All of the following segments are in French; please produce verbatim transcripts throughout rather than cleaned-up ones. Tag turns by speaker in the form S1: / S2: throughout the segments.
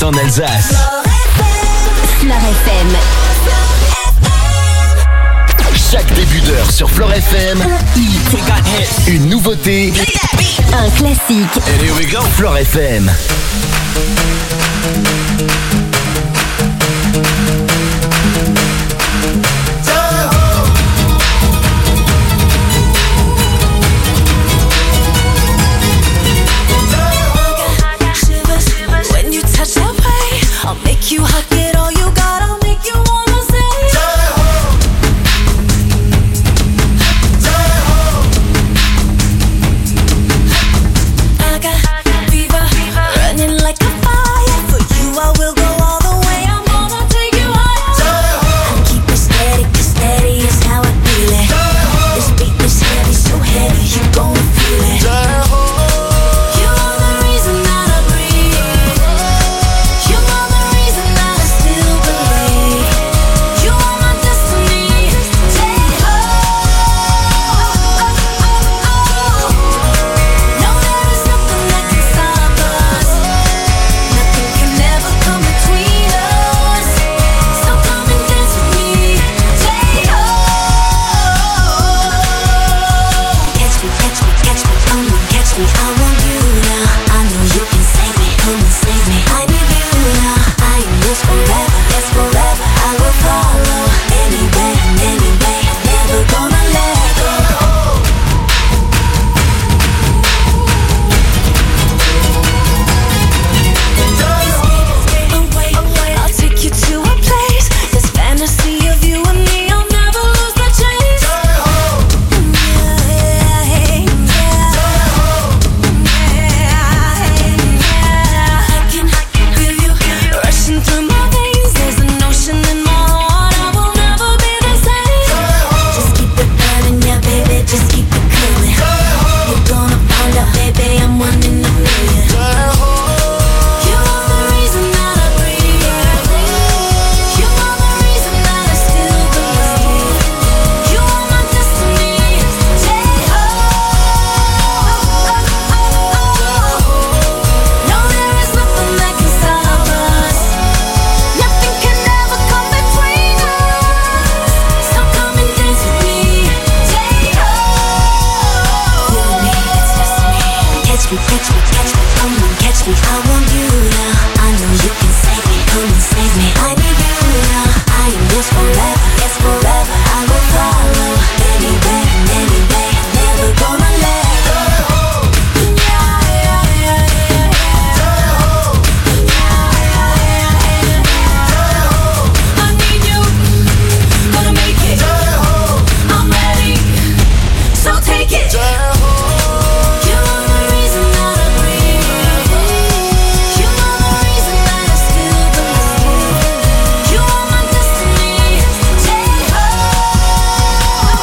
S1: en Alsace.
S2: Fleur F M.
S1: Chaque début d'heure sur Fleur F M, une nouveauté,
S2: un classique.
S1: And here we go. Fleur F M.
S3: When you touch that way, I'll make you hug it all you got. I'll make you wanna say I got fever, running like a fire. For you I will go all the way. I'm gonna take you higher. I keep it steady, 'cause steady is how I feel it. This beat is heavy, so heavy, you gon' feel it. You are the reason that I breathe. You are the reason that I still believe. You are my destiny. Take hold. No, there is nothing that can stop us. Nothing can ever come between us. So come and dance with me. Take hold. Catch me, catch me, catch me, come on, catch me. I want you now. I know you can save me, come and save me. I need you now. I am yours forever, yes forever. I will follow anywhere and any way. Never gonna let go. I'll take you to a place. This fantasy of you and me, I'll never lose the chase. I can feel you rushing through my veins. There's an ocean in my heart. I will never be the same. Just keep it burning, yeah, baby. Just keep it coming. You're gonna find out, baby, I'm one in a million. You are the reason that I breathe. You are the reason that I still believe. You are my destiny. Take hold. No, there is nothing that can stop us. Nothing can ever come between us. So come and dance with me. Take hold. You and me, it's destiny. Catch me, catch me, catch me, come on, catch me. I want you now. I know you can save me, come and save me. I need you now. I am yours forever, yes forever. I will follow anywhere and any way. Never gonna let go. Yeah, yeah, yeah, yeah, yeah. I need you, gonna make it. I'm ready, so take it. You are the reason that I breathe. You are the reason that I still believe. You are my destiny. Take hold.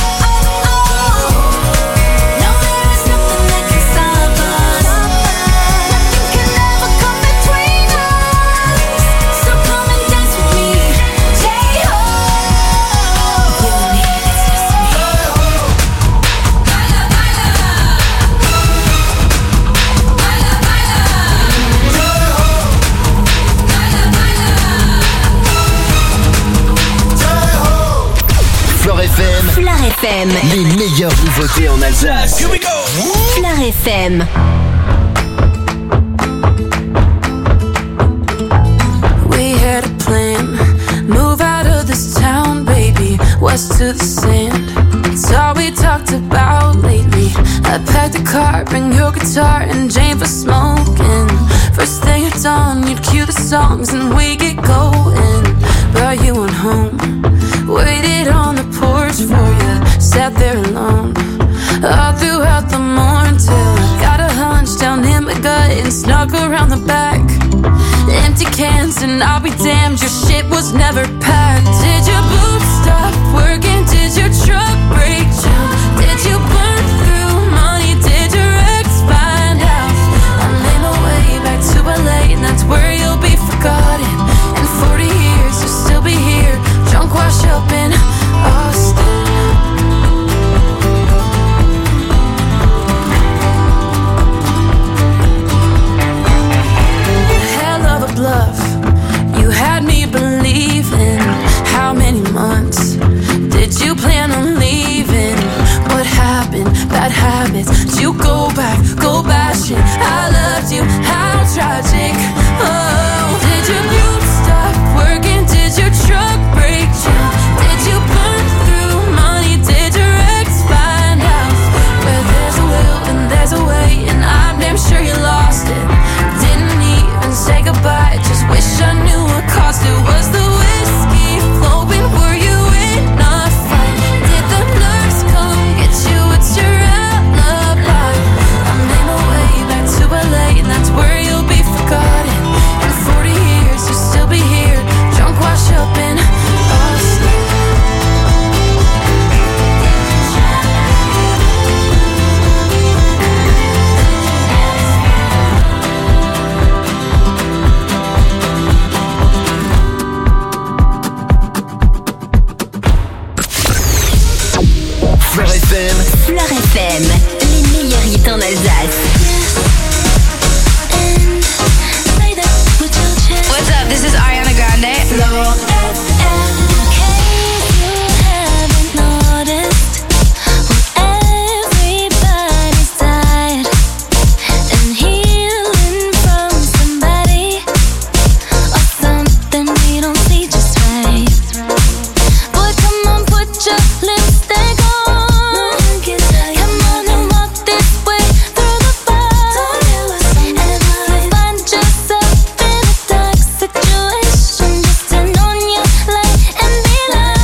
S3: No, there is nothing that can stop us. Nothing can ever come between us. So come and dance with me. Take hold. You and me, it's destiny.
S1: Fleur F M,
S2: Fleur F M.
S1: les meilleures nouveautés en Alsace.
S2: Fleur F M.
S3: We had a plan, move out of this town, baby, west to the sand. It's all we talked about lately. I packed a car, bring your guitar and Jane for smoking. First thing at dawn, you'd cue the songs and we get going. Brought you on home, waited on the porch for you, sat there alone all throughout the morning till I got a hunch down in my gut and snuck around the back. Empty cans and I'll be damned, your shit was never packed. Did your boobs stop working? Did your truck break down? Did you burn through money? Did your ex find out? I made my way back to L A and that's where you'll be forgotten. In forty years you'll still be here, drunk wash up in Austin. Hell of a blow you plan on leaving? What happened? Bad habits. Did you go back, go bashing? I loved you, how tragic. Oh, did your mute stop working? Did your truck break down? Did you burn through money? Did your ex find out? Where there's a will and there's a way, and I'm damn sure you lost it. Didn't even say goodbye, just wish I knew what cost it. Was the whiskey flowing? Were you in a fight? Did the nurse come get you? It's your alibi. I made my way back to L A, and that's where you'll be forgotten. In forty years you'll still be here, drunk, wash up in Austin.
S1: Fleur F M.
S2: Fleur F M, les meilleurs hits en Alsace.
S4: What's up? This is Ariana Grande.
S2: Fleur F M.
S5: In case you haven't noticed, everybody's tired and healing from somebody or something we don't see just right. Boy, come on, put your lipstick on. Come on and walk this way through the fire. And if you find yourself in a dark situation, just turn on your light and be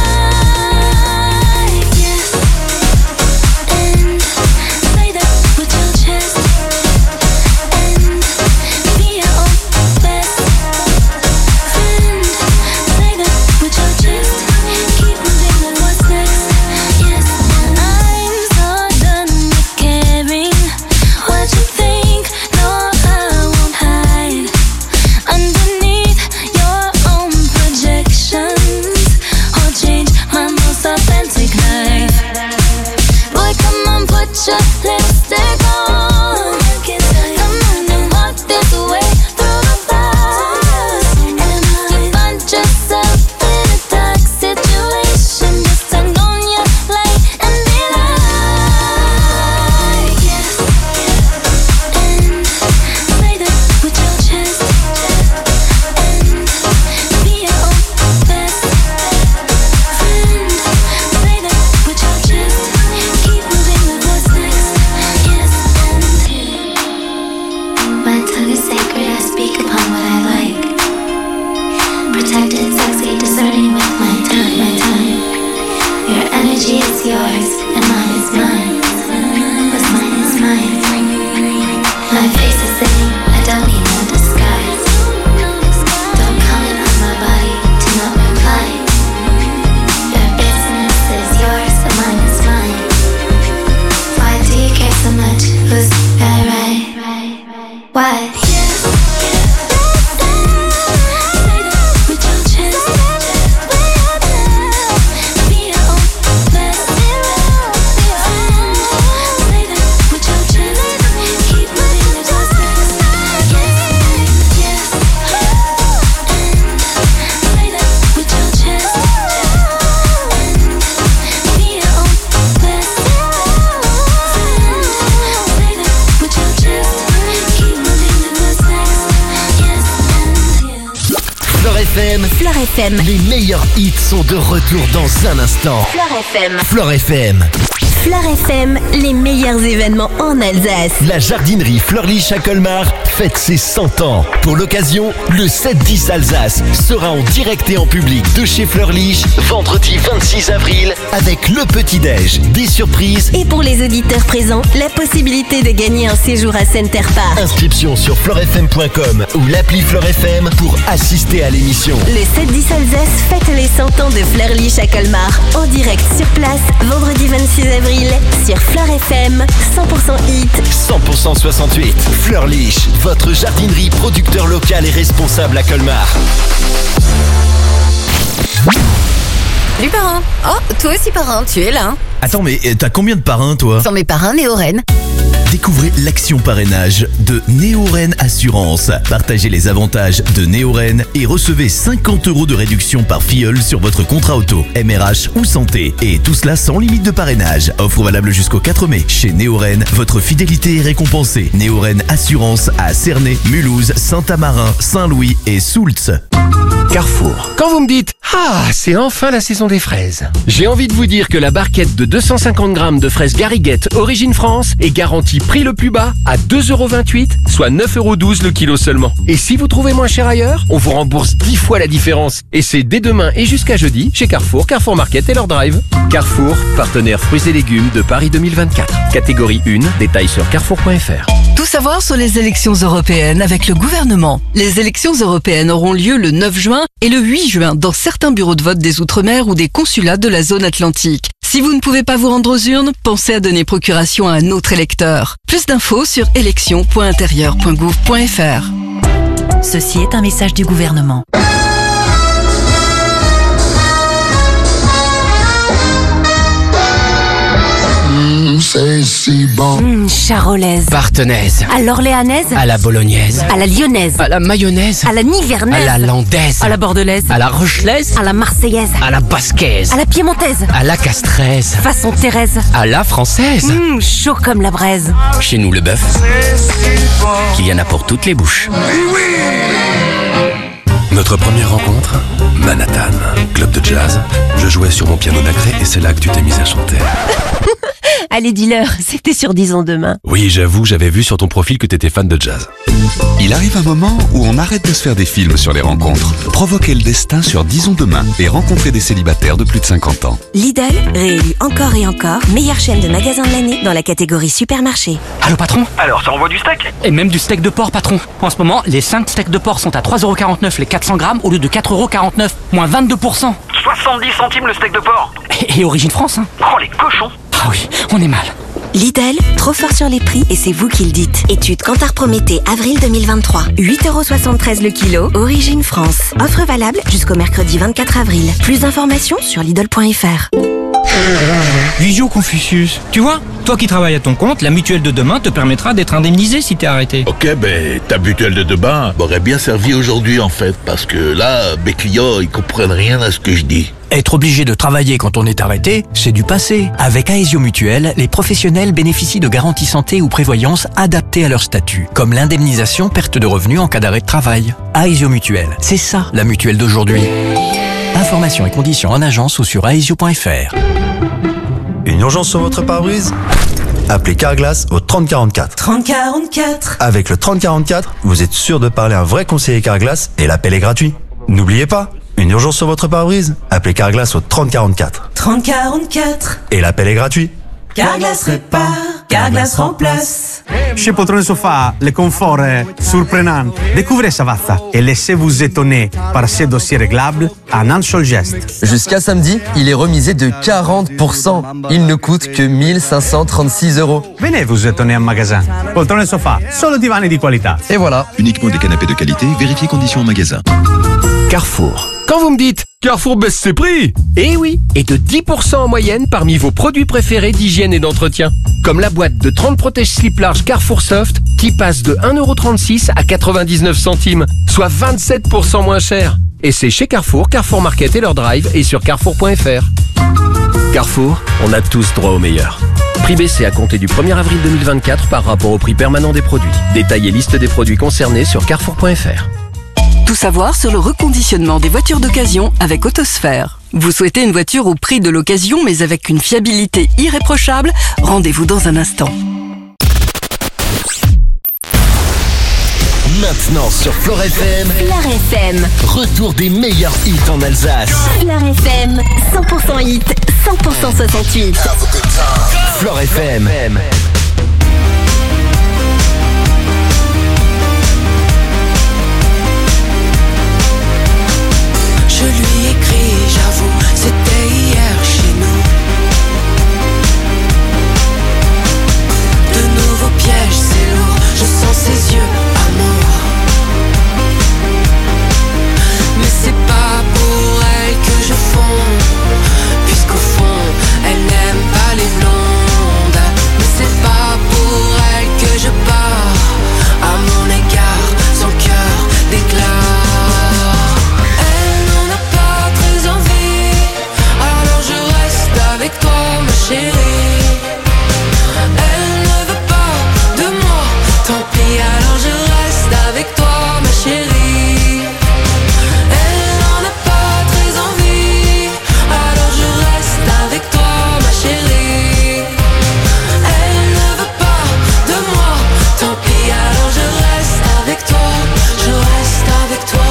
S5: like, yes. And say that with your chest. And be your own best friend. Say that with your chest. Keep moving like what's next. Yes, I'm so done with caring what you think. No, I won't hide underneath your own projections or change my most authentic life. Boy, come on, put your lipstick on. Come on and walk this way through the fire. And if you find yourself in a dark situation, just turn on your light and be like, yes. And say that with your chest. And be your own best friend. Say that with your chest. Keep moving like what's next. Yes, and my tongue is sacred, I speak upon what I like. Protected, sexy, discerning with my tongue, my tongue. Your energy is yours, and mine is mine. What's mine is mine. My face is saying, I don't need no disguise. Don't comment on my body, do not reply. Your business is yours, and mine is mine. Why do you care so much? Who's that right? Why? Say that with your chest. Be your own best friend. Say that with your chest. Keep moving like what's next. Yes, yes. And say that with your chest. And be your own best friend. Say that with your chest. Keep moving like what's next. Yes, and
S1: Fleur F M.
S2: Fleur F M.
S1: Les meilleurs hits sont de retour dans un instant.
S2: Fleur F M.
S1: Fleur F M.
S2: Fleur F M, les meilleurs événements en Alsace.
S1: La jardinerie Fleurlich à Colmar fête ses cent ans. Pour l'occasion, le sept dix Alsace sera en direct et en public de chez Fleurlich vendredi vingt-six avril avec le petit-déj, des surprises.
S2: Et pour les auditeurs présents, la possibilité de gagner un séjour à Center Park.
S1: Inscription sur fleur f m point com ou l'appli Fleur F M pour assister à l'émission.
S2: Le sept dix Alsace fête les cent ans de Fleurlich à Colmar. En direct sur place, vendredi vingt-six avril sur Fleur F M, cent pour cent hit.
S1: cent pour cent soixante-huit. Fleurlich, votre jardinerie producteur local et responsable à Colmar.
S4: Salut parrain. Oh, toi aussi parrain, tu es là.
S6: Attends, mais euh, t'as combien de parrains, toi?
S4: Ce sont mes parrains néo-rennes.
S6: T'es
S1: Découvrez l'action parrainage de Néoren Assurance. Partagez les avantages de Néoren et recevez cinquante euros de réduction par filleul sur votre contrat auto, M R H ou santé. Et tout cela sans limite de parrainage. Offre valable jusqu'au quatre mai. Chez Néoren, votre fidélité est récompensée. Néoren Assurance à Cernay, Mulhouse, Saint-Amarin, Saint-Louis et Soultz.
S6: Carrefour. Quand vous me dites « Ah, c'est enfin la saison des fraises », j'ai envie de vous dire que la barquette de deux cent cinquante grammes de fraises Gariguette Origine France est garantie prix le plus bas à deux euros vingt-huit, soit neuf euros douze le kilo seulement. Et si vous trouvez moins cher ailleurs, on vous rembourse dix fois la différence. Et c'est dès demain et jusqu'à jeudi chez Carrefour, Carrefour Market et leur drive. Carrefour, partenaire fruits et légumes de Paris deux mille vingt-quatre. Catégorie un, détails sur carrefour point f r.
S7: Tout savoir sur les élections européennes avec le gouvernement. Les élections européennes auront lieu le neuf juin et le huit juin dans certains bureaux de vote des Outre-mer ou des consulats de la zone atlantique. Si vous ne pouvez pas vous rendre aux urnes, pensez à donner procuration à un autre électeur. Plus d'infos sur élections point intérieur point gouv point f r.
S8: Ceci est un message du gouvernement.
S9: Mmh, c'est si bon.
S2: Mmh, charolaise.
S6: Partenaise.
S2: À l'orléanaise.
S6: À la bolognaise.
S2: À la lyonnaise.
S6: À la mayonnaise.
S2: À la nivernaise.
S6: À la landaise.
S2: À la bordelaise.
S6: À la rochelaise.
S2: À la marseillaise.
S6: À la basquaise.
S2: À la piémontaise.
S6: À la castraise.
S2: Façon Thérèse.
S6: À la française.
S2: Mmh, chaud comme la braise.
S6: Chez nous, le bœuf, qu'il y en a pour toutes les bouches.
S10: Notre première rencontre, Manhattan, club de jazz. Je jouais sur mon piano nacré et c'est là que tu t'es mise à chanter.
S2: Allez, dis-leur, c'était sur Disons Demain.
S10: Oui, j'avoue, j'avais vu sur ton profil que t'étais fan de jazz.
S11: Il arrive un moment où on arrête de se faire des films sur les rencontres. Provoquez le destin sur Disons Demain et rencontrez des célibataires de plus de cinquante ans.
S2: Lidl, réélu encore et encore, meilleure chaîne de magasins de l'année dans la catégorie supermarché.
S12: Allô patron? Alors ça envoie du steak? Et même du steak de porc patron. En ce moment, les cinq steaks de porc sont à trois euros quarante-neuf les quatre cents grammes au lieu de quatre euros quarante-neuf, moins vingt-deux pour cent. soixante-dix centimes le steak de porc. Et, et Origine France, hein. Oh les cochons. Ah oui, on est mal.
S2: Lidl, trop fort sur les prix et c'est vous qui le dites. Étude Kantar Prométhée, avril deux mille vingt-trois. huit euros soixante-treize le kilo, Origine France. Offre valable jusqu'au mercredi vingt-quatre avril. Plus d'informations sur Lidl point f r.
S13: Visio Confucius. Tu vois, toi qui travailles à ton compte, la mutuelle de demain te permettra d'être indemnisé si t'es arrêté.
S14: Ok, ben ta mutuelle de demain m'aurait bien servi aujourd'hui en fait, parce que là, mes clients, ils comprennent rien à ce que je dis.
S15: Être obligé de travailler quand on est arrêté, c'est du passé. Avec Aesio Mutuelle, les professionnels bénéficient de garanties santé ou prévoyance adaptées à leur statut, comme l'indemnisation perte de revenus en cas d'arrêt de travail. Aesio Mutuelle, c'est ça la mutuelle d'aujourd'hui. Informations et conditions en agence ou sur aesio point f r.
S16: Une urgence sur votre pare-brise? Appelez Carglass au trente quarante-quatre.
S17: trente quarante-quatre.
S16: Avec le trente quarante-quatre, vous êtes sûr de parler à un vrai conseiller Carglass et l'appel est gratuit. N'oubliez pas, une urgence sur votre pare-brise? Appelez Carglass au trente quarante-quatre.
S17: trente quarante-quatre.
S16: Et l'appel est gratuit.
S17: Carglass répare, Carglass remplace.
S18: Chez Poltrone Sofa, le confort est surprenant. Découvrez Savazza et laissez-vous étonner par ses dossiers réglables en un seul geste.
S19: Jusqu'à samedi, il est remisé de quarante pour cent. Il ne coûte que mille cinq cent trente-six euros.
S18: Venez vous étonner en magasin. Poltrone Sofa, solo divani di qualità.
S19: Et voilà.
S20: Uniquement des canapés de qualité, vérifiez conditions en magasin.
S6: Carrefour. Quand vous me dites Carrefour baisse ses prix, eh oui, et de dix pour cent en moyenne parmi vos produits préférés d'hygiène et d'entretien. Comme la boîte de trente protège-slip large Carrefour Soft qui passe de un euro trente-six à quatre-vingt-dix-neuf centimes, soit vingt-sept pour cent moins cher. Et c'est chez Carrefour, Carrefour Market et leur drive et sur carrefour point f r. Carrefour, on a tous droit au meilleur. Prix baissé à compter du premier avril deux mille vingt-quatre par rapport au prix permanent des produits. Détail et liste des produits concernés sur carrefour point f r.
S7: Tout savoir sur le reconditionnement des voitures d'occasion avec Autosphère. Vous souhaitez une voiture au prix de l'occasion mais avec une fiabilité irréprochable? Rendez-vous dans un instant.
S1: Maintenant sur Flore F M,
S2: Flore F M,
S1: retour des meilleurs hits en Alsace.
S2: Flore F M, cent pour cent hit, cent pour cent soixante-huit.
S1: Flore F M.
S3: Je lui écris, j'avoue, c'était hier chez nous. De nouveaux pièges, c'est lourd, je sens ses yeux, amour. Mais c'est pas pour elle que je fonds, puisqu'au fond, elle n'aime pas les blondes. Mais c'est pas pour elle que chérie. Elle ne veut pas de moi, tant pis alors je reste avec toi ma chérie. Elle n'en a pas très envie, alors je reste avec toi ma chérie. Elle ne veut pas de moi, tant pis alors je reste avec toi, je reste avec toi.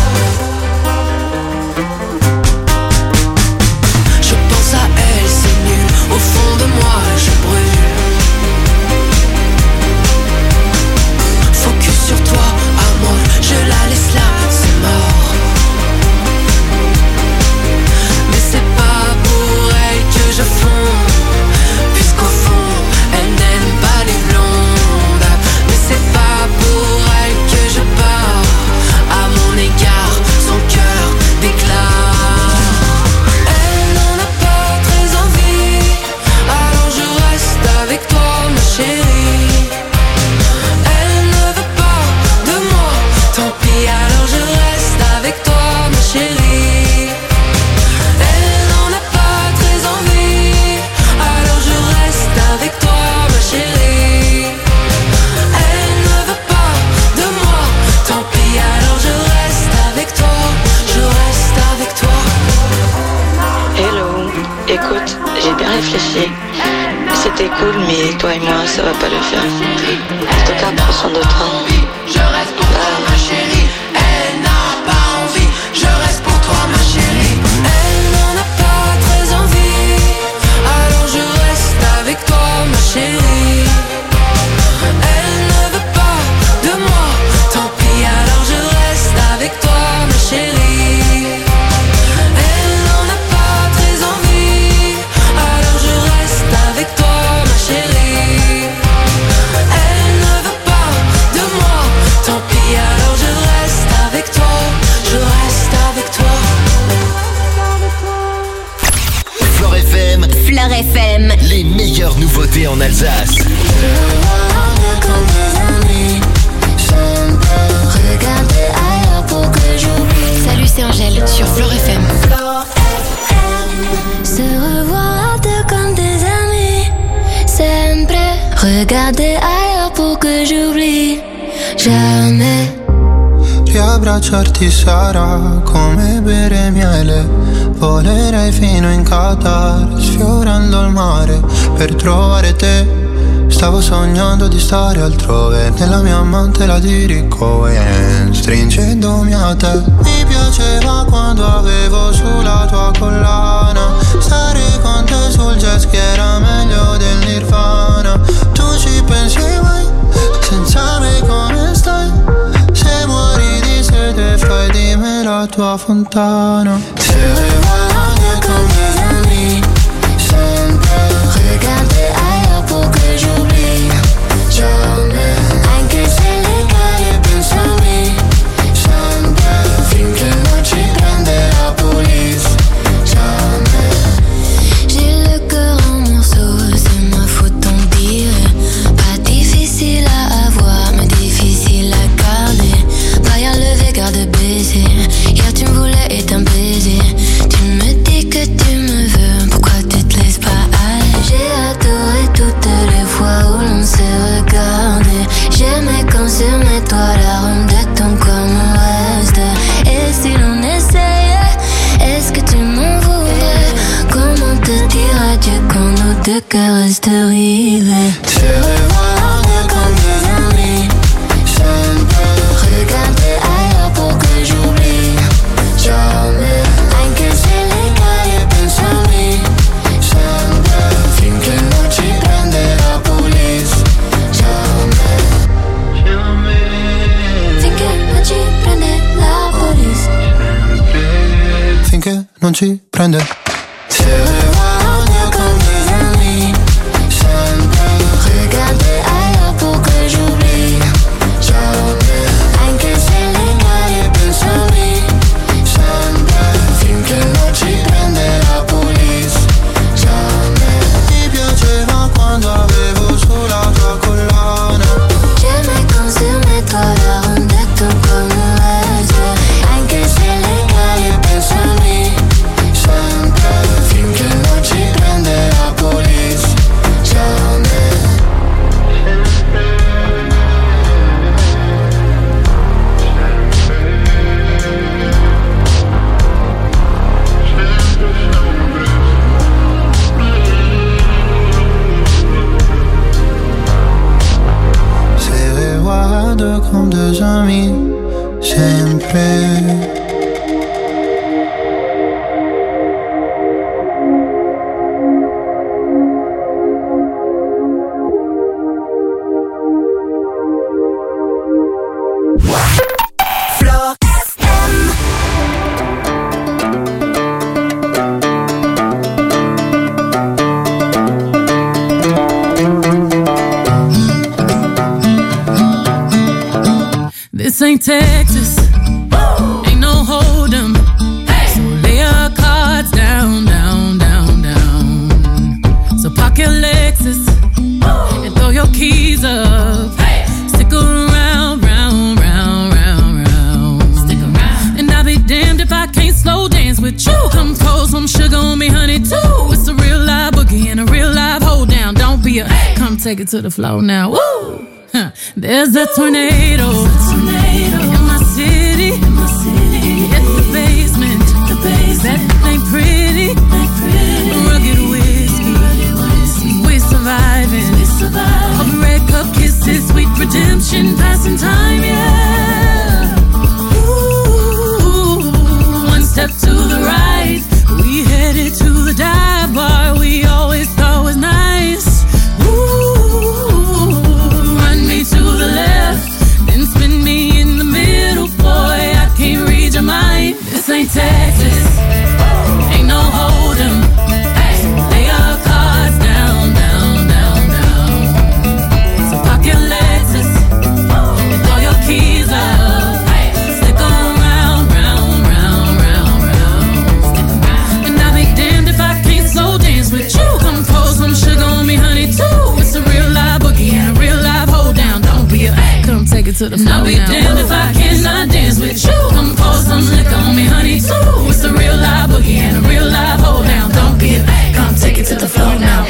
S3: Je pense à elle, c'est nul, au fond de moi je brûle. Focus sur toi, amour, je la laisse là, c'est mort. Mais c'est pas pour elle que je fonds, puisqu'au fond, elle n'aime pas les blondes. Mais c'est pas pour elle que je pars, à mon égard, son cœur déclare. Elle n'en a pas très envie, alors je reste avec toi ma chérie. Elle ne veut pas de moi, tant pis alors je reste avec toi ma chérie. Elle n'en a pas très envie, alors je reste avec toi ma chérie. Elle ne veut pas de moi, tant pis alors je reste avec toi, je reste avec toi.
S21: Hello, écoute, j'ai bien réfléchi. C'était cool, mais toi et moi, ça va pas le faire. En tout cas, prends soin de toi.
S3: Je reste pour toi ma chérie. Elle n'a pas envie, je reste pour toi ma chérie. Elle n'en a pas très envie, alors je reste avec toi ma chérie. Elle ne veut pas de moi, tant pis alors je reste avec toi ma chérie. Elle n'en a pas très envie, alors je reste avec toi ma chérie. Elle ne veut pas de moi, tant pis alors je reste avec toi, je reste avec toi.
S1: Flore F M,
S2: Fleur F M.
S1: les meilleures nouveautés en Alsace.
S2: Salut, c'est Angèle sur Fleur F M.
S5: Se revoir deux comme des amis, sempre regarder ailleurs pour que j'oublie. Jamais.
S22: Riabbracciarti sarà come bere miele. Volerei fino in Qatar, sfiorando il mare per trovare te. Stavo sognando di stare altrove, nella mia amante la dirigo e stringendomi a te. Mi piaceva quando avevo sulla tua collana, stare con te sul jet ski era meglio del Nirvana. Tu ci pensi mai, senza me come stai? Se muori di sete fai di me la tua fontana. Se regarder comme des amis, sempre regarder ailleurs pour que j'oublie. Jamais, anche se le cade penso a me, sempre finché non ci prende la police. Jamais.
S5: J'ai le cœur en morceaux, c'est ma faute d'en dire. Pas difficile à avoir, mais difficile à garder. Barrière levée, garde baiser. Hier tu me voulais et un baiser. Tu me dis que tu me veux, pourquoi tu te laisses pas aller? J'ai adoré toutes les fois où l'on s'est regardé. J'aimais quand sur mes toits l'arôme de ton corps me reste. Et si l'on essayait, est-ce que tu m'en voudrais? Comment te dire adieu quand nos deux cœurs restent rivés?
S22: Se regarder comme des amis, sempre
S5: Regarder ailleurs pour que j'oublie.
S22: jamais.
S5: Anche se le cade penso a me,
S22: Sempre finché non ci prende la police. Jamais.
S5: finché non ci prende la police.
S22: Finché non ci prende. Se regarder comme des amis, sempre
S5: Regarder ailleurs pour que j'oublie.
S22: jamais.
S5: Anche se le cade
S22: Penso a me, sempre finché non ci prende la police. Jamais. Mi piaceva quando avevo sulla tua collana.
S5: J'aimais quand sur mes toits l'arôme de ton corps me reste. Anche se le cade
S22: Penso a me, sempre comme deux amis, sempre.
S3: This ain't Texas, ain't no hold'em. So lay your cards down, down, down, down. So park your Lexus and throw your keys up. Stick around, round, round, round, round. Stick around. And I'll be damned if I can't slow dance with you. Come pour some sugar on me, honey, too. It's a real live boogie and a real live hold down. Don't be a, come take it to the floor now. Woo! Huh. There's a tornado, tornado in my city. In my city. Hit the basement, the basement. That ain't pretty, ain't pretty. Rugged whiskey, rugged whiskey. We surviving, we surviving. Of red cup kisses, sweet redemption, passing time, yeah. Ooh, one step to the right, we headed to the dive bar we always thought was nice. To the left, then spin me in the middle, boy, I can't read your mind. This ain't Texas, ain't no hold'em. Lay your cards down, down, down, down. So park your Lexus and throw your keys up. Stick around, round, round, round, round. And I'll be damned if I can't slow dance with you. Come pour some sugar on me, honey, too. It's a real live boogie and a real live hold down. Don't be a, come take it to the floor. I'll be now. Damned if I cannot dance with you. Come pour some liquor on me, honey, too. It's a real live boogie and a real live hold down. Don't be a, come take it to the floor now.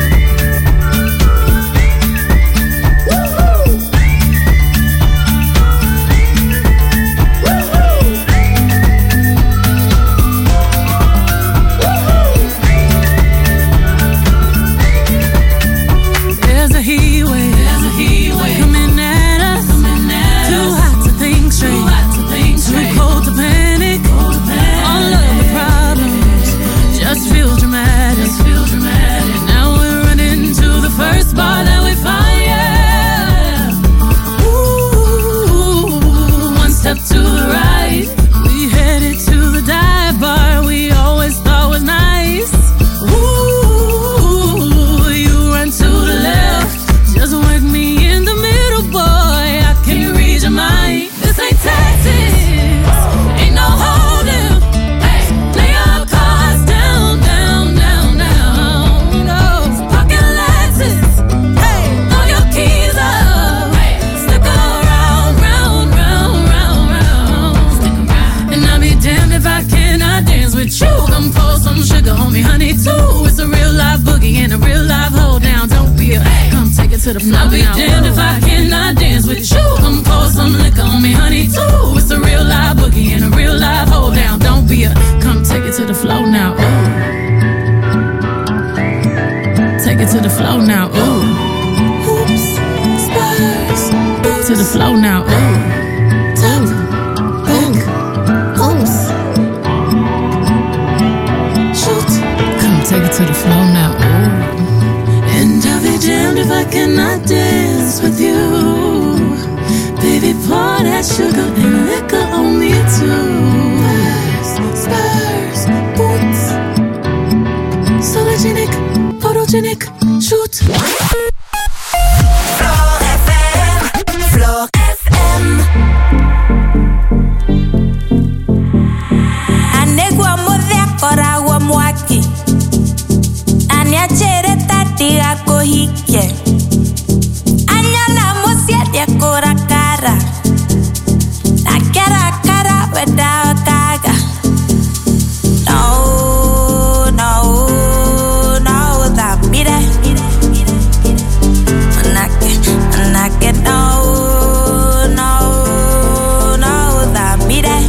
S3: To the floor. I'll be damned if I cannot dance with you. Come pour some liquor on me, honey, too. It's a real live boogie and a real live hold down. Don't be a, come take it to the floor now. Ooh. Take it to the floor now. Ooh. Hoops, spurs, boots. To the floor now. Ooh. Tap, back, hoops. Shoot. Come take it to the floor now. Ooh. And I'll be damned if I cannot dance with you. Baby, pour that sugar and liquor on me too. Spurs, spurs, boots. Sologenic, photogenic, shoot. Floor F M, Floor F M.
S4: Anegua modea koragua mwaki. Anya chere tatiga kohike. Anya na mosia dia kora cara. Na kera cara weda kaga. No, no, no, that be that. Anake, anake, no, no, no, that be that.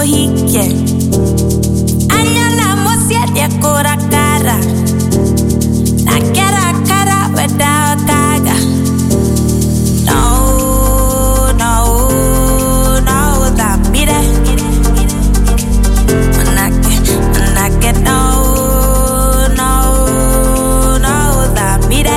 S4: hike. Anyala mosiete kora cara. Na kera cara without gaga. No, no, no, that mire. Manake, manake, no, no, no, that mire.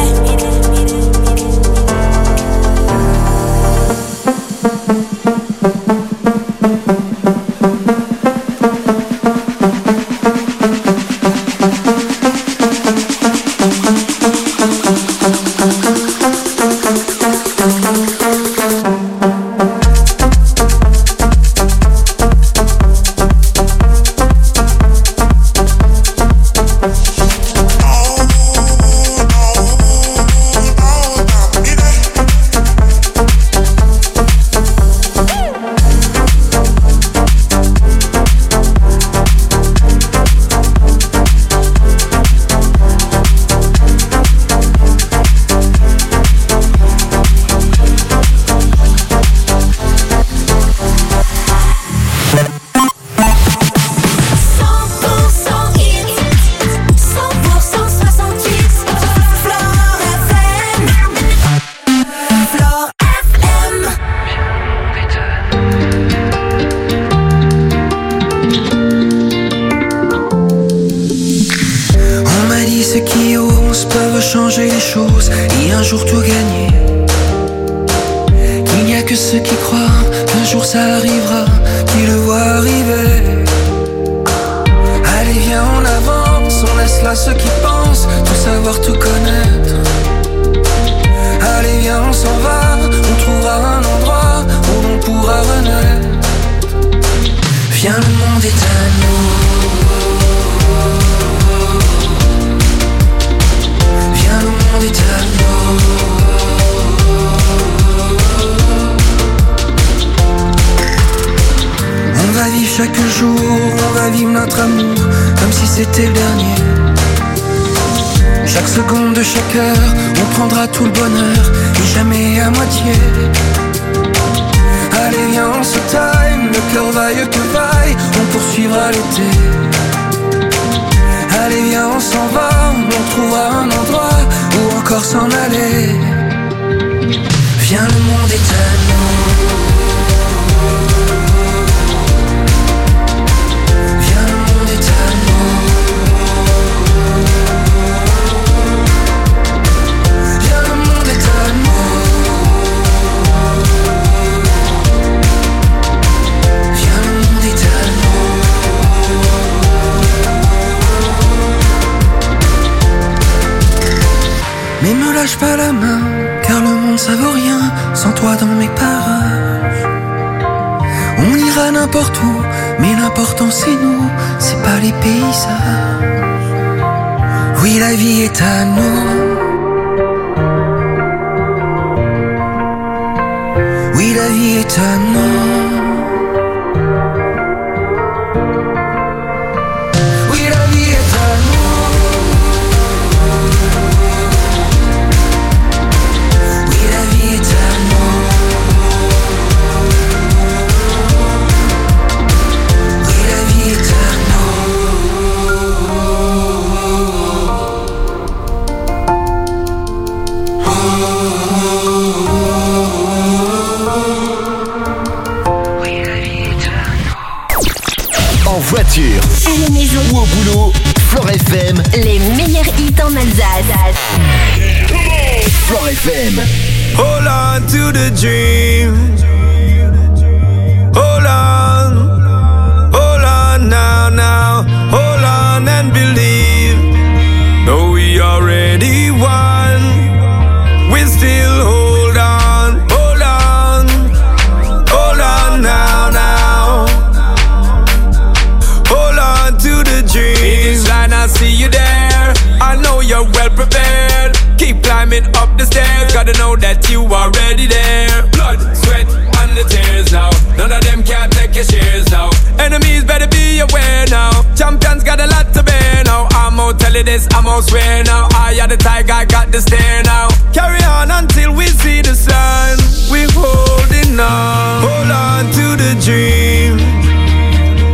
S8: Hold on to the dream.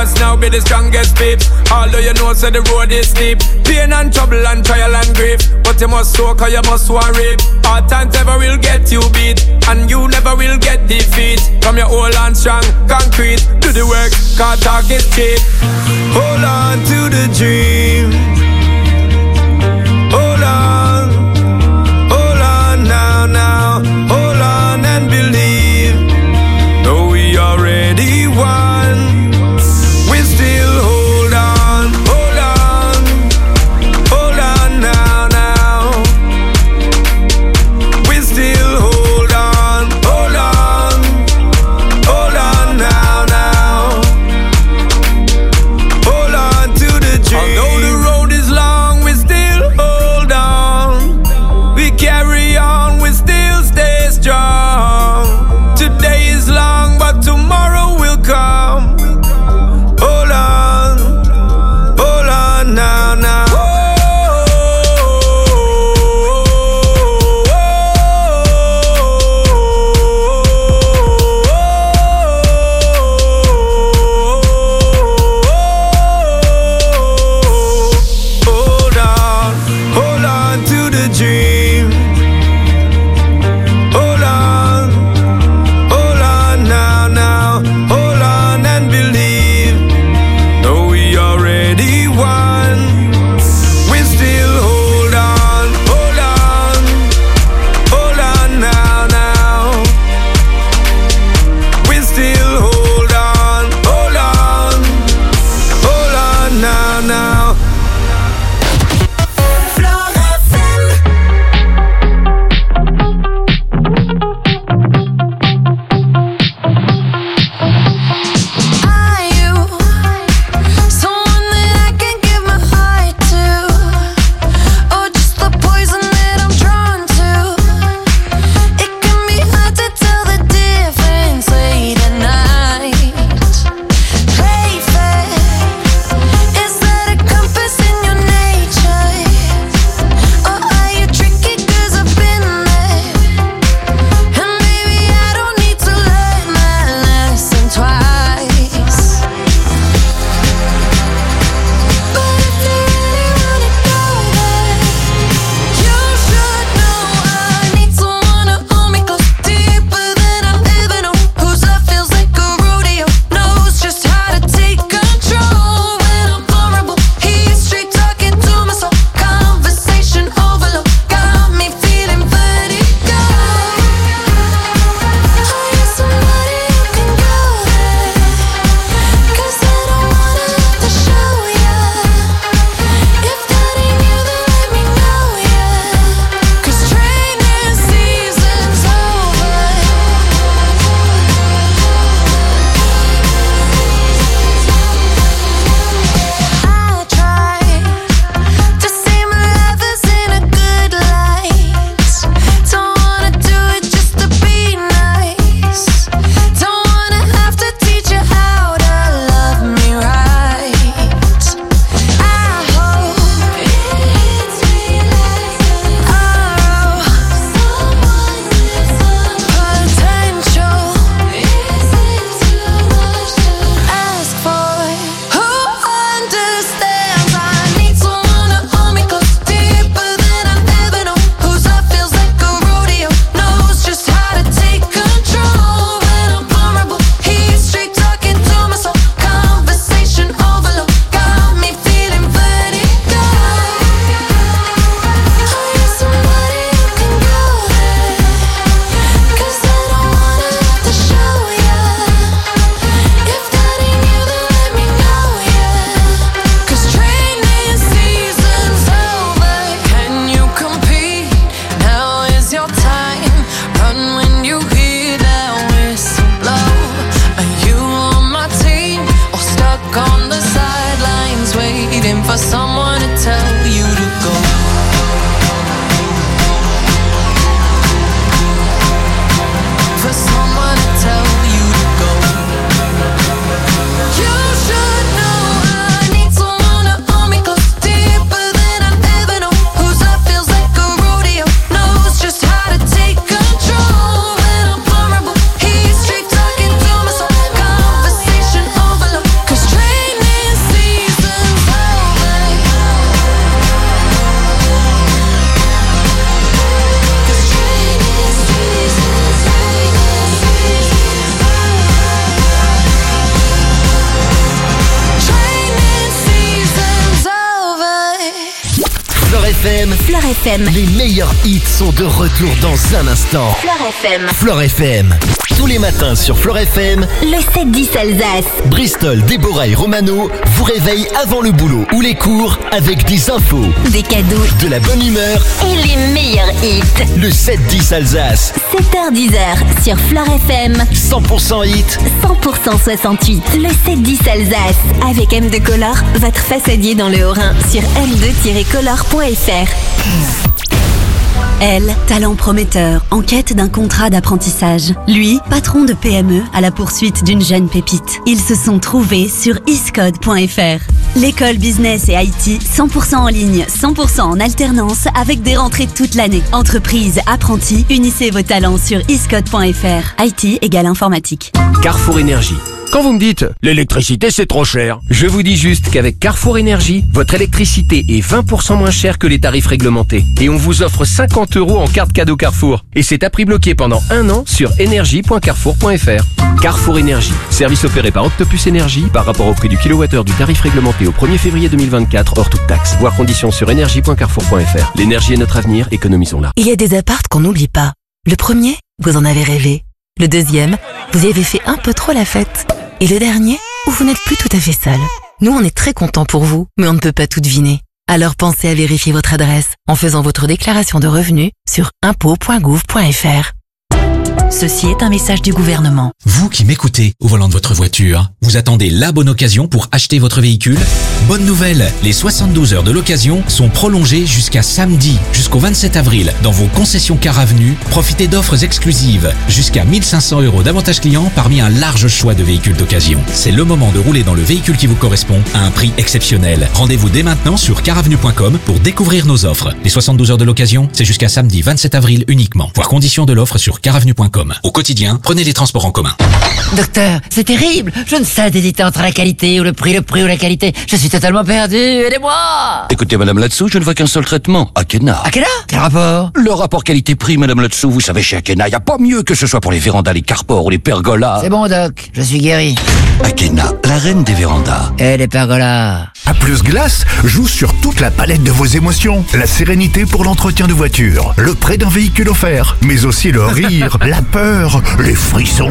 S8: focus now, be the strongest peep. Although you know so the road is steep. Pain and trouble and trial and grief, but you must soak or you must worry. Hard times ever will get you beat, and you never will get defeat. From your old and strong concrete, do the work, cause talk is cheap. Hold on to the dream. Hold on, hold on now, now. Hold on and believe. Though we already won, we still hold on, hold on, hold on now, now. We still hold on, hold on, hold on now, now. Hold on to the dream. Although the
S1: F M.
S2: Fleur F M.
S1: Les meilleurs hits sont de retour dans un instant.
S2: Fleur F M.
S1: Fleur F M. Tous les matins sur Fleur F M.
S2: Le sept dix Alsace.
S1: Bristol, Déborah et Romano vous réveillent avant le boulot ou les cours avec des infos,
S2: des cadeaux,
S1: de la bonne humeur
S2: et les meilleurs hits.
S1: Le sept dix Alsace.
S2: sept heures dix sur Fleur F M.
S1: cent pour cent hit.
S2: cent pour cent soixante-huit. Le sept dix Alsace. Avec M deux Color, votre façadier dans le Haut-Rhin sur m deux tiret color point f r. Elle, talent prometteur, en quête d'un contrat d'apprentissage. Lui, patron de P M E à la poursuite d'une jeune pépite. Ils se sont trouvés sur iscode point f r. L'école business et I T, cent pour cent en ligne, cent pour cent en alternance, avec des rentrées toute l'année. Entreprise, apprentis, unissez vos talents sur iscode point f r. I T égale informatique.
S6: Carrefour Énergie. Quand vous me dites « l'électricité c'est trop cher », je vous dis juste qu'avec Carrefour Énergie, votre électricité est vingt pour cent moins chère que les tarifs réglementés. Et on vous offre cinquante euros en carte cadeau Carrefour. Et c'est à prix bloqué pendant un an sur énergie point carrefour point f r. Carrefour Énergie, service opéré par Octopus Énergie par rapport au prix du kilowattheure du tarif réglementé au premier février deux mille vingt-quatre hors toute taxe. Voir conditions sur énergie point carrefour point f r. L'énergie est notre avenir, économisons-la.
S9: Il y a des appartes qu'on n'oublie pas. Le premier, vous en avez rêvé. Le deuxième, vous y avez fait un peu trop la fête. Et le dernier, où vous n'êtes plus tout à fait seul. Nous, on est très contents pour vous, mais on ne peut pas tout deviner. Alors pensez à vérifier votre adresse en faisant votre déclaration de revenus sur impôts point gouv point f r. Ceci est un message du gouvernement.
S10: Vous qui m'écoutez au volant de votre voiture, vous attendez la bonne occasion pour acheter votre véhicule? Bonne nouvelle, les soixante-douze heures de l'occasion sont prolongées jusqu'à samedi, jusqu'au vingt-sept avril, dans vos concessions Car Avenue. Profitez d'offres exclusives, jusqu'à mille cinq cents euros d'avantages clients parmi un large choix de véhicules d'occasion. C'est le moment de rouler dans le véhicule qui vous correspond à un prix exceptionnel. Rendez-vous dès maintenant sur car avenue point com pour découvrir nos offres. Les soixante-douze heures de l'occasion, c'est jusqu'à samedi vingt-sept avril uniquement. Voir conditions de l'offre sur car avenue point com. Au quotidien, prenez les transports en commun.
S23: Docteur, c'est terrible. Je ne sais hésiter entre la qualité ou le prix, le prix ou la qualité. Je suis totalement perdu. Aidez-moi.
S24: Écoutez, madame là-dessous, je ne vois qu'un seul traitement. Akena.
S23: Akena? Quel rapport?
S24: Le rapport qualité-prix, madame là-dessous. Vous savez, chez Akena, il n'y a pas mieux que ce soit pour les vérandas, les carpores ou les pergolas.
S23: C'est bon, doc. Je suis guéri.
S24: Akena, la reine des vérandas.
S23: Et les pergolas.
S25: A Plus Glace joue sur toute la palette de vos émotions. La sérénité pour l'entretien de voiture, le prêt d'un véhicule offert, mais aussi le rire, la peur, les frissons.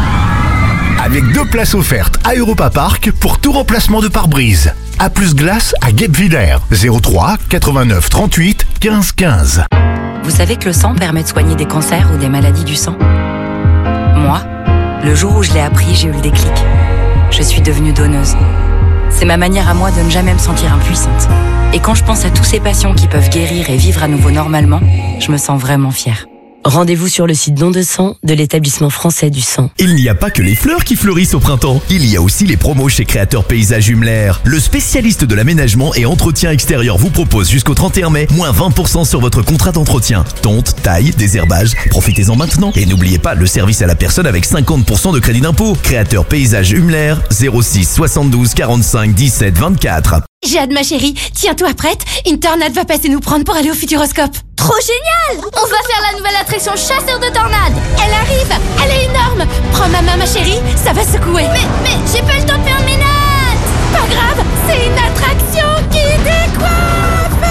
S25: Avec deux places offertes à Europa Park pour tout remplacement de pare-brise. A Plus Glace à Guebwiller, zéro trois quatre-vingt-neuf trente-huit quinze quinze.
S9: Vous savez que le sang permet de soigner des cancers ou des maladies du sang? Moi, le jour où je l'ai appris, j'ai eu le déclic. Je suis devenue donneuse. C'est ma manière à moi de ne jamais me sentir impuissante. Et quand je pense à tous ces patients qui peuvent guérir et vivre à nouveau normalement, je me sens vraiment fière. Rendez-vous sur le site don de sang de l'établissement français du sang.
S1: Il n'y a pas que les fleurs qui fleurissent au printemps. Il y a aussi les promos chez Créateur Paysage Hummler. Le spécialiste de l'aménagement et entretien extérieur vous propose jusqu'au trente et un mai, moins vingt pour cent sur votre contrat d'entretien. Tonte, taille, désherbage, profitez-en maintenant. Et n'oubliez pas le service à la personne avec cinquante pour cent de crédit d'impôt. Créateur Paysage Hummler, zéro six soixante-douze quarante-cinq dix-sept vingt-quatre.
S26: J'ai hâte, ma chérie. Tiens-toi prête, une tornade va passer nous prendre pour aller au Futuroscope. Trop génial! On va faire la nouvelle attraction chasseur de tornades. Elle arrive, elle est énorme. Prends ma main, ma chérie, ça va secouer. Mais, mais, j'ai pas le temps de faire mes notes. Pas grave, c'est une attraction qui décoiffe.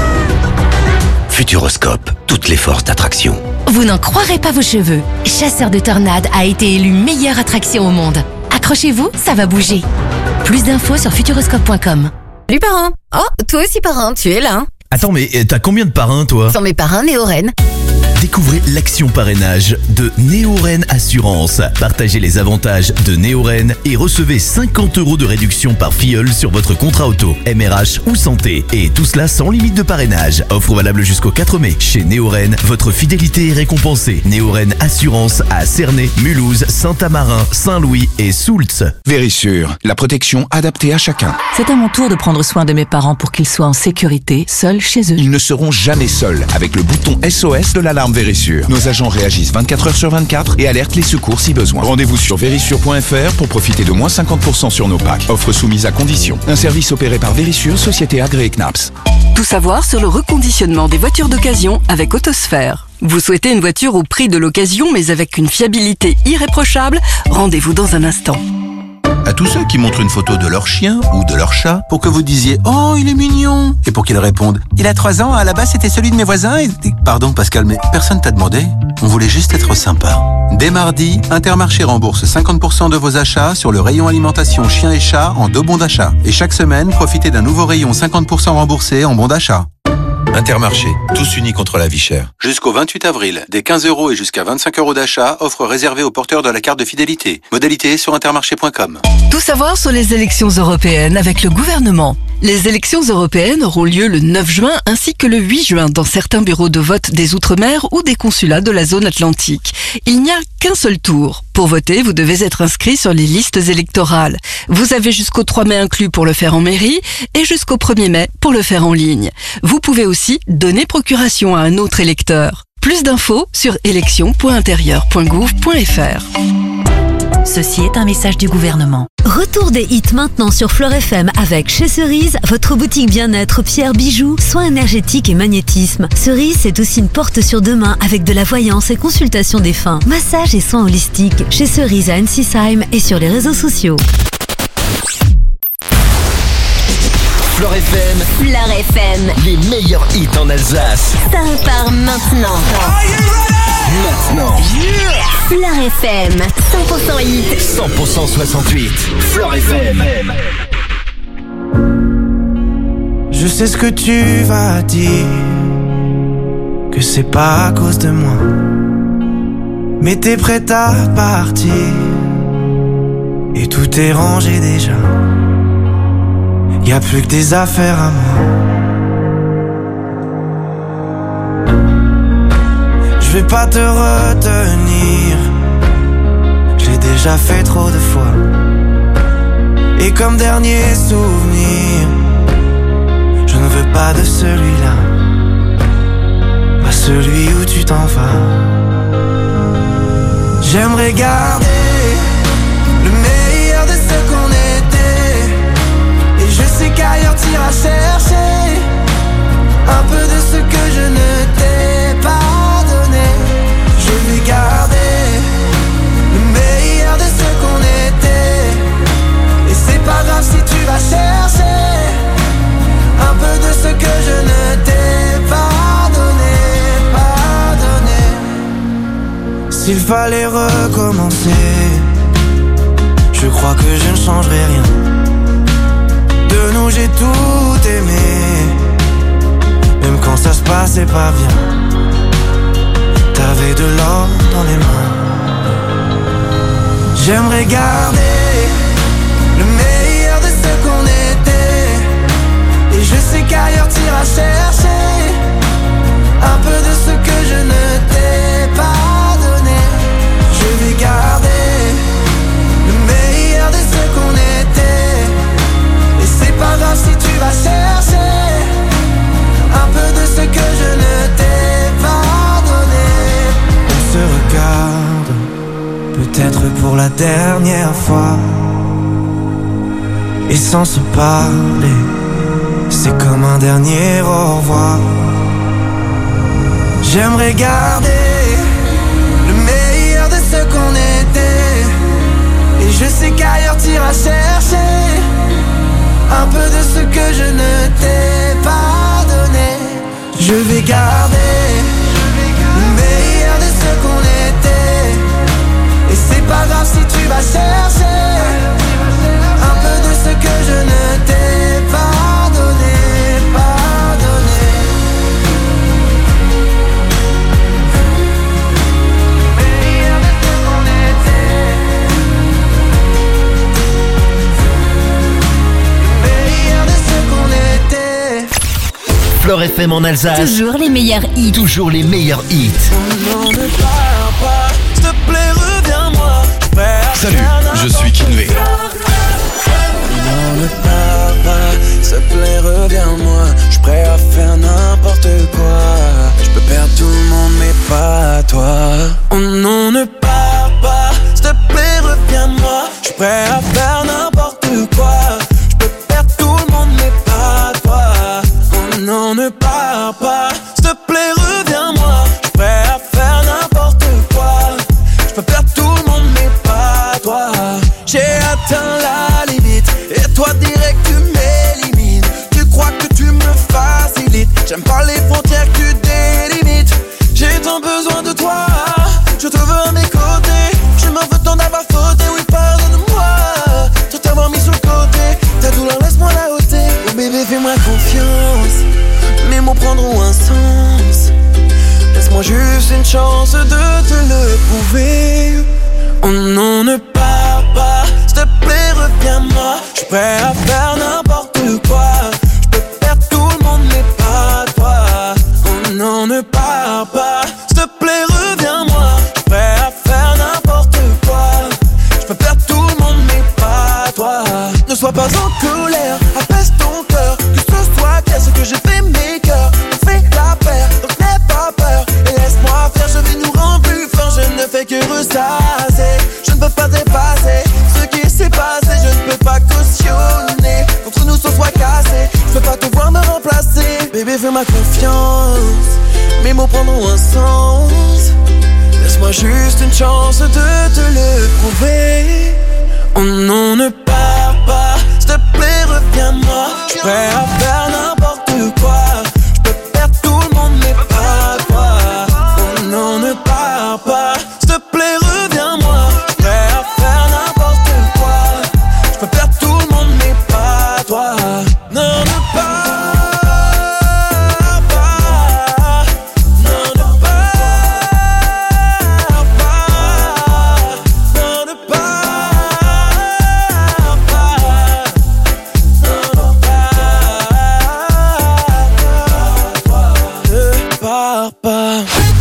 S24: Futuroscope, toutes les forces d'attraction.
S26: Vous n'en croirez pas vos cheveux. Chasseur de tornades a été élu meilleure attraction au monde. Accrochez-vous, ça va bouger. Plus d'infos sur futuroscope point com.
S27: Salut parrain. Oh, toi aussi parrain, tu es là.
S1: Attends, mais t'as combien de parrains, toi?
S27: Sont mes parrains Néo-Rennes.
S1: Découvrez l'action parrainage de Néo-Rennes Assurance. Partagez les avantages de Néo-Rennes et recevez cinquante euros de réduction par filleul sur votre contrat auto, M R H ou santé. Et tout cela sans limite de parrainage. Offre valable jusqu'au quatre mai. Chez Néo-Rennes, votre fidélité est récompensée. Néo-Rennes Assurance à Cernay, Mulhouse, Saint-Amarin, Saint-Louis et Soultz.
S28: Vérissure, la protection adaptée à chacun.
S9: C'est à mon tour de prendre soin de mes parents pour qu'ils soient en sécurité, seuls chez eux.
S28: Ils ne seront jamais seuls avec le bouton S O S de l'alarme Vérissure. Nos agents réagissent vingt-quatre heures sur vingt-quatre et alertent les secours si besoin. Rendez-vous sur vérissure point f r pour profiter de moins cinquante pour cent sur nos packs. Offre soumise à condition. Un service opéré par Vérissure, société agréée C N A P S.
S7: Tout savoir sur le reconditionnement des voitures d'occasion avec Autosphère. Vous souhaitez une voiture au prix de l'occasion mais avec une fiabilité irréprochable? Rendez-vous dans un instant.
S11: tous ceux qui montrent une photo de leur chien ou de leur chat pour que vous disiez « Oh, il est mignon !» et pour qu'ils répondent « Il a trois ans, à la base c'était celui de mes voisins et... » Pardon Pascal, mais personne t'a demandé. On voulait juste être sympa. Dès mardi, Intermarché rembourse cinquante pour cent de vos achats sur le rayon alimentation chien et chat en deux bons d'achat. Et chaque semaine, profitez d'un nouveau rayon cinquante pour cent remboursé en bons d'achat. Intermarché, tous unis contre la vie chère. Jusqu'au vingt-huit avril, des quinze euros et jusqu'à vingt-cinq euros d'achat, offre réservée aux porteurs de la carte de fidélité. Modalité sur intermarché point com.
S7: Tout savoir sur les élections européennes avec le gouvernement. Les élections européennes auront lieu le neuf juin ainsi que le huit juin dans certains bureaux de vote des Outre-mer ou des consulats de la zone atlantique. Il n'y a qu'un seul tour. Pour voter, vous devez être inscrit sur les listes électorales. Vous avez jusqu'au trois mai inclus pour le faire en mairie et jusqu'au premier mai pour le faire en ligne. Vous pouvez aussi donner procuration à un autre électeur. Plus d'infos sur élections point intérieur point gouv point fr.
S12: Ceci est un message du gouvernement.
S13: Retour des hits maintenant sur Fleur F M avec chez Cerise, votre boutique bien-être, pierre, bijoux, soins énergétiques et magnétisme. Cerise, c'est aussi une porte sur demain avec de la voyance et consultation des fins, massage et soins holistiques. Chez Cerise à Ensisheim et sur les réseaux sociaux.
S1: Fleur F M,
S2: Fleur F M,
S1: les meilleurs hits en Alsace.
S2: ça repart maintenant.
S1: Maintenant,
S2: Fleur F M, cent pour cent hit.
S1: cent pour cent soixante-huit. Fleur F M.
S14: Je sais ce que tu vas dire, que c'est pas à cause de moi, mais t'es prête à partir et tout est rangé déjà. Y'a plus que des affaires à moi. Je vais pas te retenir, j'ai déjà fait trop de fois. Et comme dernier souvenir, je ne veux pas de celui-là, pas celui où tu t'en vas. J'aimerais garder le meilleur de ce qu'on était, et je sais qu'ailleurs t'iras chercher un peu de ce que je ne t'ai pas donné. Je vais garder le meilleur de ce qu'on était, et c'est pas grave si tu vas chercher un peu de ce que je ne t'ai pas donné, pas donné. S'il fallait recommencer, je crois que je ne changerai rien. De nous j'ai tout aimé, même quand ça se passait pas bien. T'avais de l'or dans les mains. J'aimerais garder le meilleur de ce qu'on était, et je sais qu'ailleurs t'iras chercher un peu de ce que je ne t'ai pas donné. Je vais garder le meilleur de ce qu'on était, et c'est pas grave si tu vas chercher un peu de ce que je ne t'ai pas donné. On se regarde, peut-être pour la dernière fois, et sans se parler, c'est comme un dernier au revoir. J'aimerais garder le meilleur de ce qu'on était, et je sais qu'ailleurs t'iras chercher un peu de ce que je ne t'ai pas donné. Je vais garder le meilleur de ce qu'on était, et c'est pas grave si tu vas chercher un peu de ce que je ne t'ai pas donné, pas donné. Le meilleur de ce qu'on était, le meilleur de ce qu'on était.
S1: Fleur F M en Alsace.
S2: Toujours les meilleurs hits.
S1: Toujours les meilleurs hits.
S14: Non, ne pars pas, s'il te plaît, reviens-moi.
S28: Salut, je suis Kinvé.
S14: Non, ne pars pas, s'il te plaît, reviens-moi. J'suis prêt à faire n'importe quoi. J'peux perdre tout le monde, mais pas toi. Oh non, ne pars pas, s'il te plaît, reviens-moi. J'suis prêt à faire n'importe quoi. J'peux perdre tout le monde, mais pas toi. Oh non, ne pars pas, s'il te plaît, reviens-moi. J'suis prêt à faire n'importe quoi. J'peux perdre tout le monde, mais pas toi. J'ai atteint la Toi direct tu m'élimines. Tu crois que tu me facilites. J'aime pas les frontières que tu délimites. J'ai tant besoin de toi, je te veux à mes côtés. Je m'en veux t'en avoir fauté, oui pardonne-moi. Tout t'avoir mis sur le côté, ta douleur laisse-moi la ôter. Oh bébé fais-moi confiance, mes mots prendront un sens. Laisse-moi juste une chance de te le prouver. Oh non ne pars pas, s'il te plaît reviens-moi. J'suis prêt à faire n'importe quoi. J'peux perdre tout le monde mais pas toi. Oh non ne pars pas, s'il te plaît reviens-moi. J'suis prêt à faire n'importe quoi. J'peux perdre tout le monde mais pas toi. Ne sois pas en colère, apaise ton cœur. Que ce soit clair, ce que j'ai fait mes cœurs. On fait la paire, donc n'aie pas peur. Et laisse-moi faire, je vais nous rendre plus forts. Je ne fais que ressasser, je ne peux pas dépasser ce qui s'est passé, je ne peux pas cautionner qu'entre nous ce soit cassé. Je peux pas te voir me remplacer. Bébé fais-moi confiance, mes mots prendront un sens. Laisse-moi juste une chance de te le prouver. Oh non ne pars pas, s'il te plaît reviens-moi. J'suis prêt à faire n'importe quoi. J'peux perdre tout le monde mais pas toi. Oh non ne pars pas, s'il te plaît reviens-moi. J'suis prêt à faire n'importe quoi. J'peux perdre tout le monde mais pas toi. Non ne pars pas, non ne pars pas, non ne pars pas, non ne pars pas.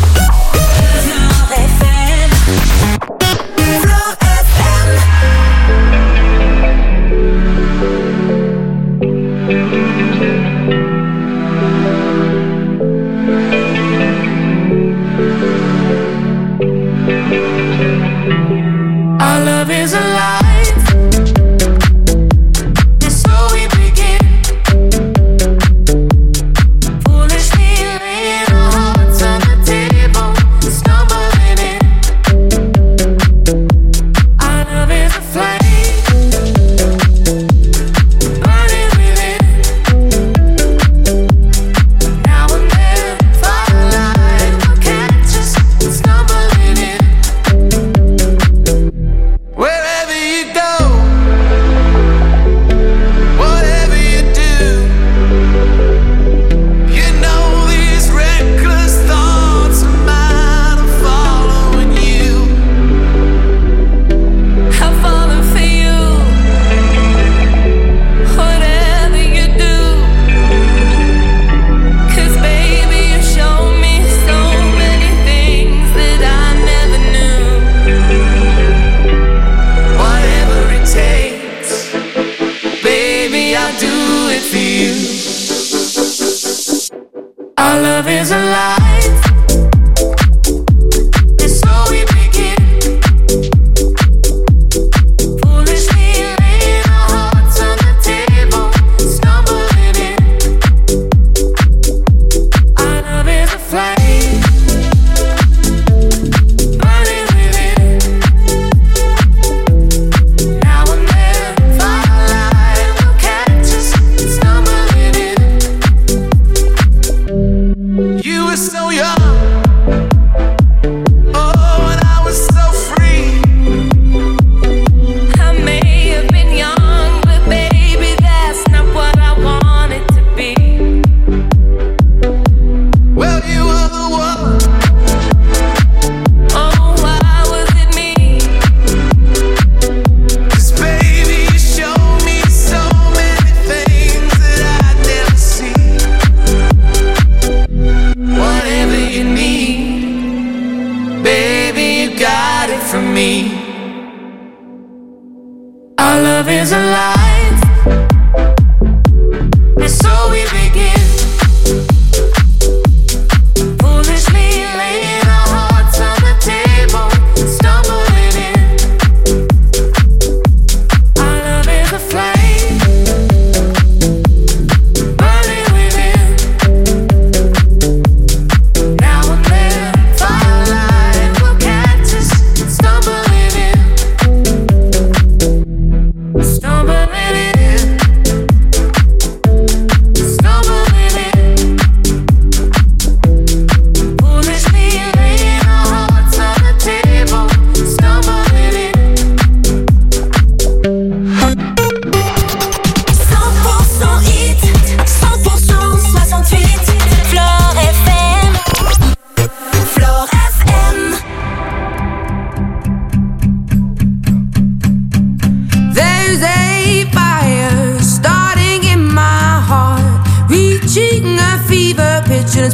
S3: Our love is alive, and so we begin. Foolishly laying our hearts on the table, stumbling in. Our love is a flame, burning within. Now and then, firelight will catch us stumbling in. Wherever you go, whatever you do, you know these reckless thoughts of mine are following you. I'm falling for you, whatever you do. 'Cause baby you show me so many things that I never knew. Whatever it takes, baby, I'll do it for you. Our love is alive, and so we begin. Foolishly laying our hearts on the table, stumbling in. Our love is a flame, burning within. Now and then, firelight will catch us stumbling in. You were so young.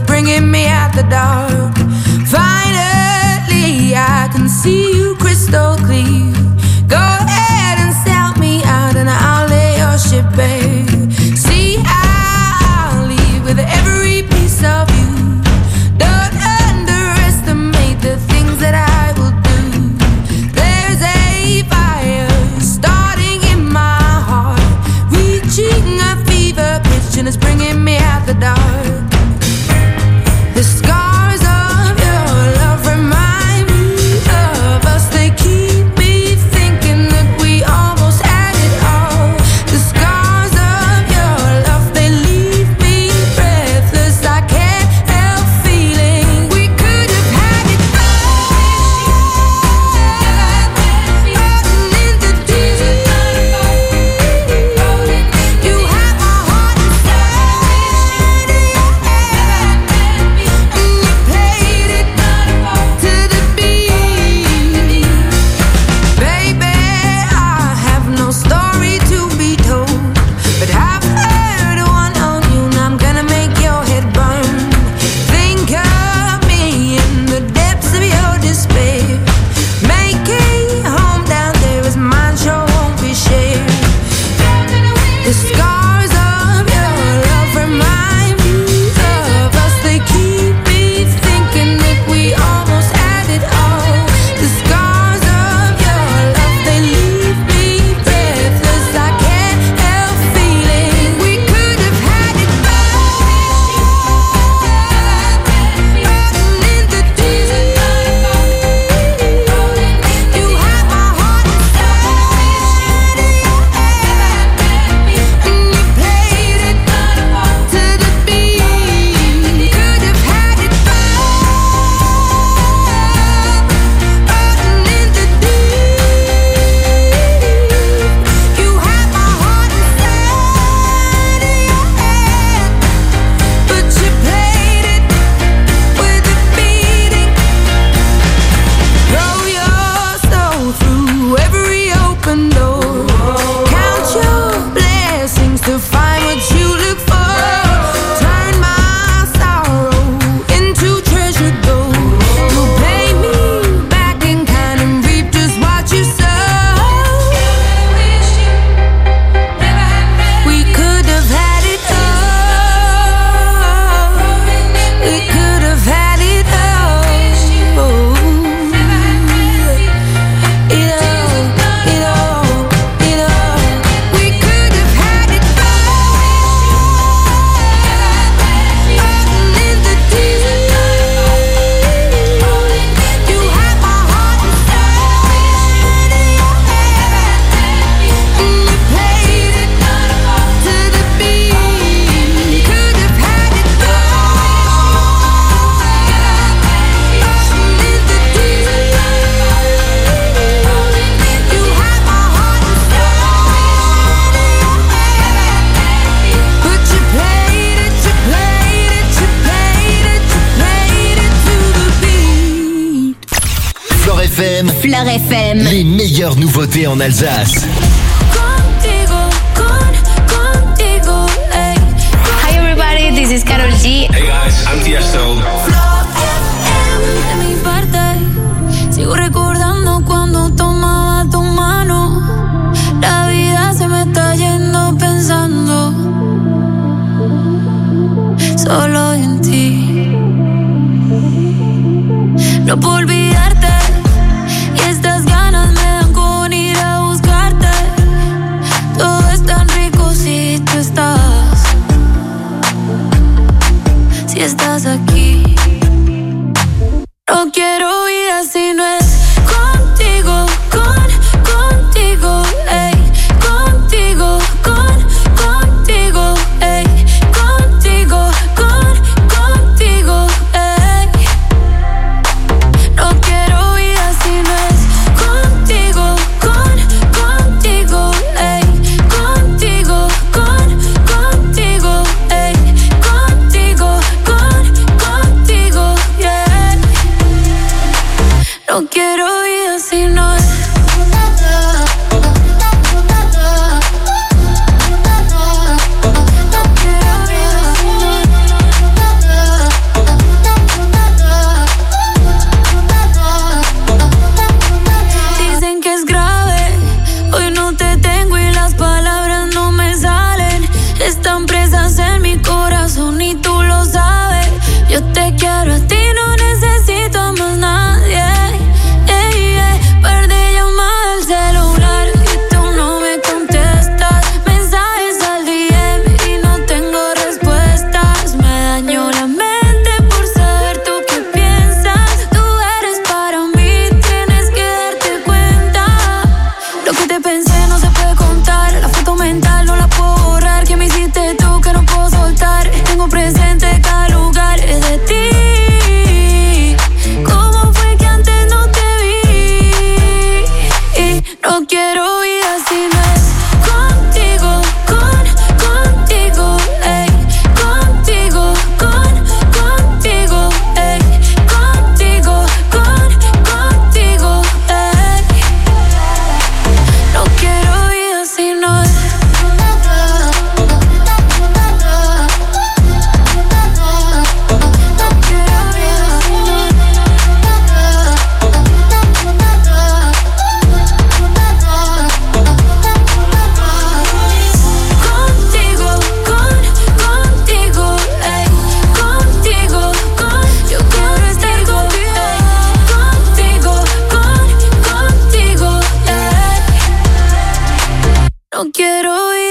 S3: is bringing me out the dark. Finally, I can see you crystal clear. Go ahead and sell me out and I'll lay your ship bare. See, I'll leave with every piece of you. Don't underestimate the things that I will do. There's a fire starting in my heart, reaching a fever pitch and it's bringing me out the dark. The scars of your love remind me of us. They keep me thinking that we almost had it all. The scars of your love, they leave me breathless. I can't help feeling we could have had it all. Rolling in the deep. You have my heart inside of your hand, and you played it to the beat. Baby, I have no story to be told, but I've heard one on you and I'm gonna make your head burn. Think of me in the depths of your despair. Making home down there is mine, sure won't be shared. The scars of your love remind me of us. They keep me thinking that we almost had it all. The scars of your love, they leave me breathless. I can't help feeling we could have had it all. Rolling in the deep. You have my heart inside of your hand, and you played it to the beat. Could have had it all. Rolling in the deep. You have my heart inside of your hand, but you played it with a beating. Throw your soul through every open door. Count your blessings to find what you look for. Turn my sorrow into treasure gold. You pay me back in kind and reap just what you sow. We could have had it all. We could have had it all. It all, it all, it all. We could have had it all. Rolling in the deep. You have my heart inside of your hand, and you played it to the beat. Could have had it all. Rolling in the deep. You have my heart inside of your hand, but you played it, you played it, you played it, you played it to the beat.
S1: Flore F M,
S2: Fleur F M.
S1: les meilleures nouveautés en Alsace.
S26: Contigo, con, contigo, ey.
S5: Hi everybody, this is Karol G.
S8: Hey guys, I'm Tiesto.
S26: De mi parte, sigo recordando cuando tomaba tu mano. La vida se me está yendo pensando solo en ti. No puedo olvidarte y estas ganas me dan con ir a buscarte. Todo es tan rico si tú estás, si estás aquí. No quiero vida si no es contigo, con, contigo, ey. Contigo, con, contigo, ey. Contigo, con, contigo, ey. No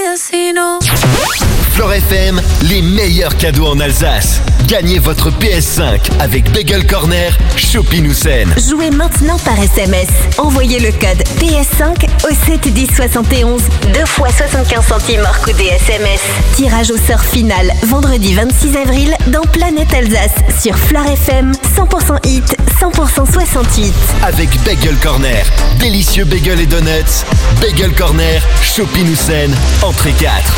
S3: casino.
S1: Fleure F M, les meilleurs cadeaux en Alsace. Gagnez votre P S cinq avec Bagel Corner, Chopin-Houssen.
S2: Jouez maintenant par S M S. Envoyez le code P S cinq au sept dix soixante et onze, deux fois soixante-quinze centimes hors coût des S M S. Tirage au sort final, vendredi vingt-six avril, dans Planète Alsace, sur Fleure F M, cent pour cent hit, cent pour cent soixante-huit.
S1: Avec Bagel Corner, délicieux bagel et donuts. Bagel Corner, Chopin-Houssen, entrée quatre.